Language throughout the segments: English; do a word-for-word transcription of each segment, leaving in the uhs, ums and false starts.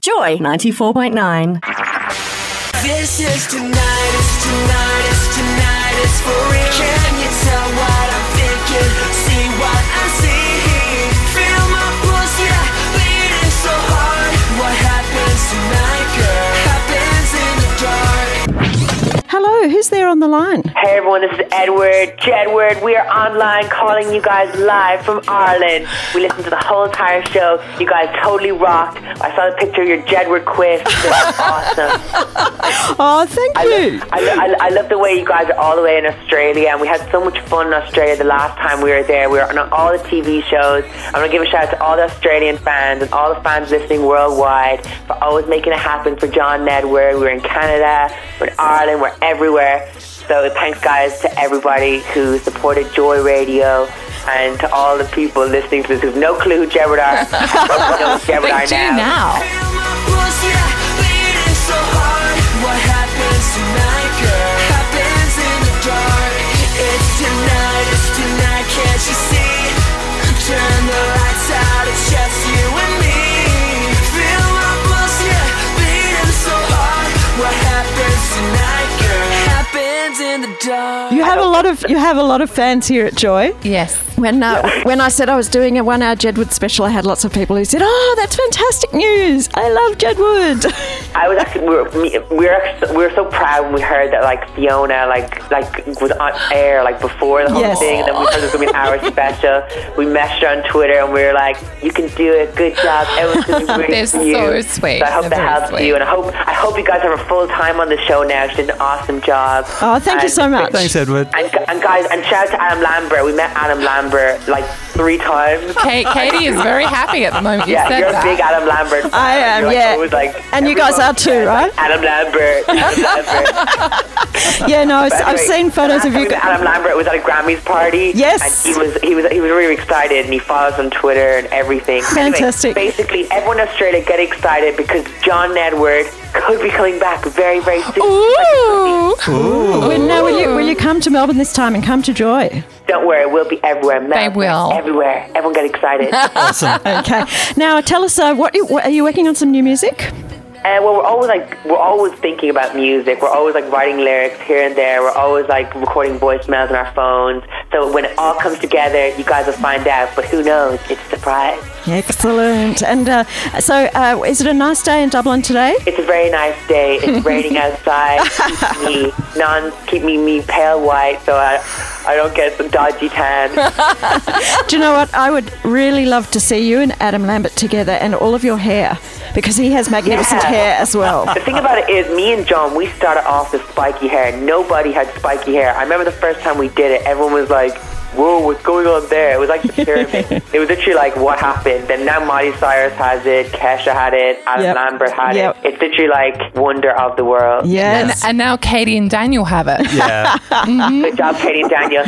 Joy ninety-four point nine. This is tonight, it's tonight, it's tonight, it's for real. Can you tell what I'm thinking? See what I see. Feel my pulse, yeah, beating so hard. What happens tonight, girl? Happens in the dark. Hello, who's there on the line? Hey everyone, this is Edward, Jedward. We are online calling you guys live from Ireland. We listened to the whole entire show. You guys totally rocked. I saw the picture of your Jedward quiff. It was awesome. Oh, thank I you. love, I, lo- I, lo- I love the way you guys are all the way in Australia, and we had so much fun in Australia the last time we were there. We were on all the T V shows. I'm going to give a shout out to all the Australian fans and all the fans listening worldwide for always making it happen for John Edward. We're in Canada, we're in Ireland, we're everywhere. So thanks guys to everybody who supported Joy Radio and to all the people listening to this who have no clue who Jedward are. But know who Jedward are They do now. now. Feel my pulse, yeah, beating so hard. What happens tonight, girl? Happens in the dark. It's tonight, it's tonight, can't you see? Turn the lights out, it's just you and me. Feel my pulse, yeah, beating so hard. What happens tonight, girl? Happens in the dark. You have a lot of you have a lot of fans here at Joy. Yes. When uh, when I said I was doing a one-hour Jedward special, I had lots of people who said, "Oh, that's fantastic news! I love Jedward." I was actually we were me- we were actually, we were so proud when we heard that like Fiona like like was on air like before the whole Yes. thing, and then we heard there was gonna be an hour special. We messaged her on Twitter and we were like, "You can do it, good job, everyone's gonna be rooting They're for you." so sweet. So I hope They're that very helps sweet. you, and I hope I hope you guys have a full time on the show now. She did an awesome job. Oh, thank you And- so much. Thanks, Edward. And, and guys, and shout out to Adam Lambert. We met Adam Lambert like three times. Kate, Katie is very happy at the moment. You Yeah, said you're a that. big Adam Lambert fan. I am, You're like, yeah. always like, And you guys are too, right? Adam Lambert. Adam Lambert. Yeah, no, But I've anyway, seen photos the of last you. time we met Adam Lambert was at a Grammys party. Yes. And he was he was he was really excited, and he follows on Twitter and everything. Fantastic. Anyway, basically, everyone in Australia get excited because John Edward could be coming back very very soon. Ooh. Well, now, will you will you come to Melbourne this time and come to Joy? Don't worry, we'll be everywhere. Melbourne, will. everywhere. Everyone get excited. uh, Awesome. Okay. Now, tell us, uh, what, you, what are you working on? Some new music? well, we're always like we're always thinking about music. We're always like writing lyrics here and there. We're always like recording voicemails on our phones. So when it all comes together, you guys will find out. But who knows? It's a surprise. Excellent. And uh, so, uh, is it a nice day in Dublin today? It's a very nice day. It's raining outside. Keep me non, keep me, me pale white, so I, I don't get some dodgy tan. Do you know what? I would really love to see you and Adam Lambert together, and all of your hair, because he has magnificent Yeah. hair as well. The thing about it is, me and John, we started off with spiky hair. Nobody had spiky hair. I remember the first time we did it, everyone was like, "Whoa, what's going on there?" It was like the pyramid. It was literally like, what happened? Then now Miley Cyrus has it, Kesha had it, Adam Yep. Lambert had Yep. it. It's literally like wonder of the world. And, Yes. and now Katie and Daniel have it. Yeah. Good job, Katie and Daniel.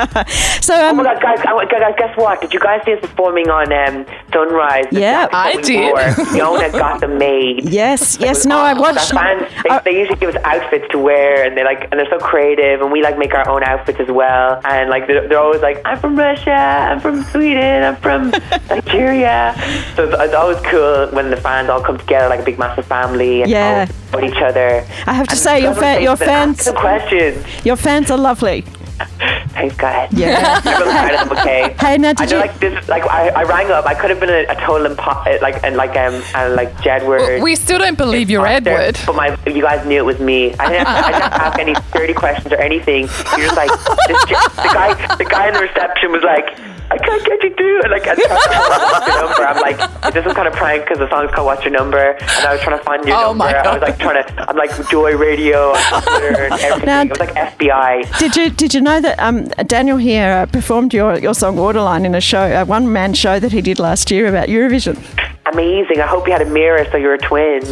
So, Oh um, my God, guys, I- guys, guess what? Did you guys see us performing on um, Sunrise? The Yeah. jackets that I we did. wore? Fiona got them made. yes, yes. No, I watched. Our fans, they, uh, they usually give us outfits to wear, and they like, and they're so creative, and we like make our own outfits as well. And like, they're, they're always like, "I'm from Russia, I'm from Sweden, I'm from Nigeria." So it's, it's always cool when the fans all come together like a big massive family and Yeah. all support each other. I have to And say, your everyone fa- your thinks that- ask fans, them questions. your fans are lovely. Thanks, guys. Yeah. I'm really proud of them, okay? Hey, now, I did know, you- like this, like I, I rang up. I could have been a, a total impo- like and like um and like Jedward. We still don't believe you're imposter, Edward. but my you guys knew it was me. I didn't, have, I didn't have to ask any dirty questions or anything. You're just like this, the guy. The guy in the reception was like, "I can't get you through." And like, I tried to what's your number. I'm like, is this some kind of prank? Because the song's called "What's Your Number?" And I was trying to find your Oh number. my I was like trying to. I'm like Joy Radio on Twitter and everything. Now- it was like F B I. Did you did you know that um, Daniel here uh, performed your, your song Waterline in a show, a one man show that he did last year about Eurovision? Amazing. I hope you had a mirror so you were twins.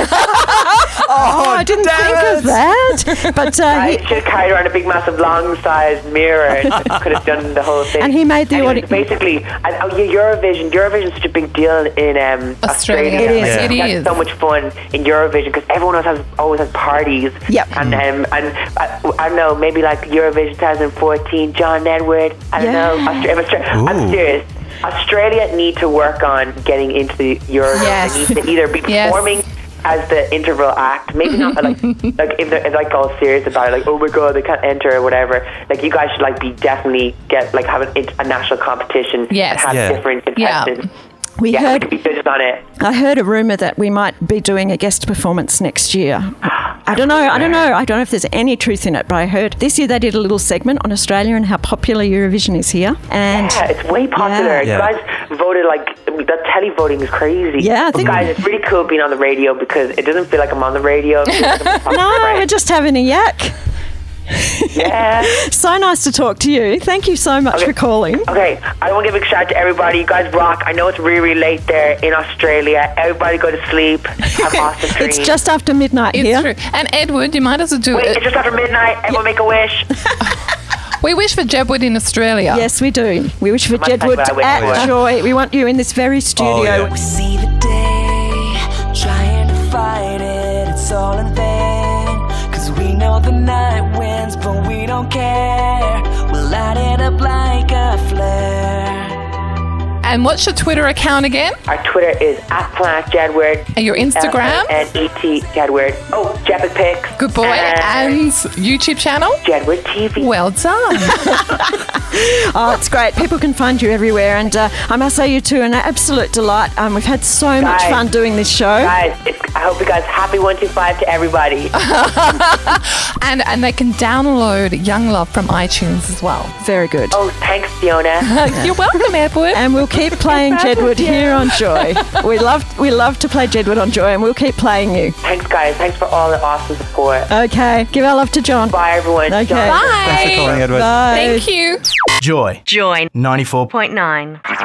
Oh, I didn't think of that. But uh, I he, should have carried around a big, massive, long-sized mirror and could have done the whole thing. And he made the Anyways, audi- basically, and, oh yeah, Eurovision. Eurovision is such a big deal in um, Australia. Australia. It is. Like, It we had is. so much fun in Eurovision because everyone else has always has parties. Yep. And um, and I, I don't know, maybe like Eurovision twenty fourteen, John Edward. I don't Yeah. know. Australia, Australia. I'm Ooh. serious. Australia need to work on getting into the Eurovision. Yes. They need to either be Yes. performing as the interval act, maybe not like like if they're like all serious about it, like oh my god they can't enter or whatever. Like you guys should like be definitely get like have an, a national competition. Yes. And have Yeah. different Yeah. contestants. We Yeah, heard. we could be judges on it. I heard a rumor that we might be doing a guest performance next year. I don't know. I don't know. I don't know if there's any truth in it, but I heard this year they did a little segment on Australia and how popular Eurovision is here. And Yeah, it's way popular. Yeah. Yeah. You guys voted like that. Televoting is crazy. Yeah, I But think- guys, it's really cool being on the radio because it doesn't feel like I'm on the radio. It feels like I'm talking to no, friends. we're just having a yak. Yeah. So nice to talk to you. Thank you so much Okay. for calling. Okay, I want to give a big shout out to everybody. You guys rock. I know it's really, really late there in Australia. Everybody go to sleep. Have awesome dreams. It's just after midnight It's here. true. And Edward, you might as well do Wait, it. it's just after midnight. Everyone make a wish. We wish for Jedward in Australia. Yes, we do. We wish for Must Jedward take what I at wish for. Joy. We want you in this very studio. Oh, yeah. We see the day, trying to fight it, it's all in vain. Cause we know the night wins, but we don't care. We'll light it up like a flare. And what's your Twitter account again? Our Twitter is at Planet Jedward. And your Instagram? And E T Jedward. Oh, Jepic Pics. Good boy. And YouTube channel? Jedward T V. Well done. Oh, it's great. People can find you everywhere. And uh, I must say, you two are an absolute delight. Um, we've had so much Guys. fun doing this show. Guys, it's, I hope you guys happy one two five to everybody. and and they can download Young Love from iTunes as well. Very good. Oh, thanks, Fiona. You're welcome, Edward. And we'll keep playing Jedward here on Joy. We love we love to play Jedward on Joy, and we'll keep playing you. Thanks, guys. Thanks for all the awesome support. Okay. Give our love to John. Bye, everyone. Okay. John. Bye. Thanks for calling, Edward. Bye. Thank you. Joy Joy ninety-four point nine.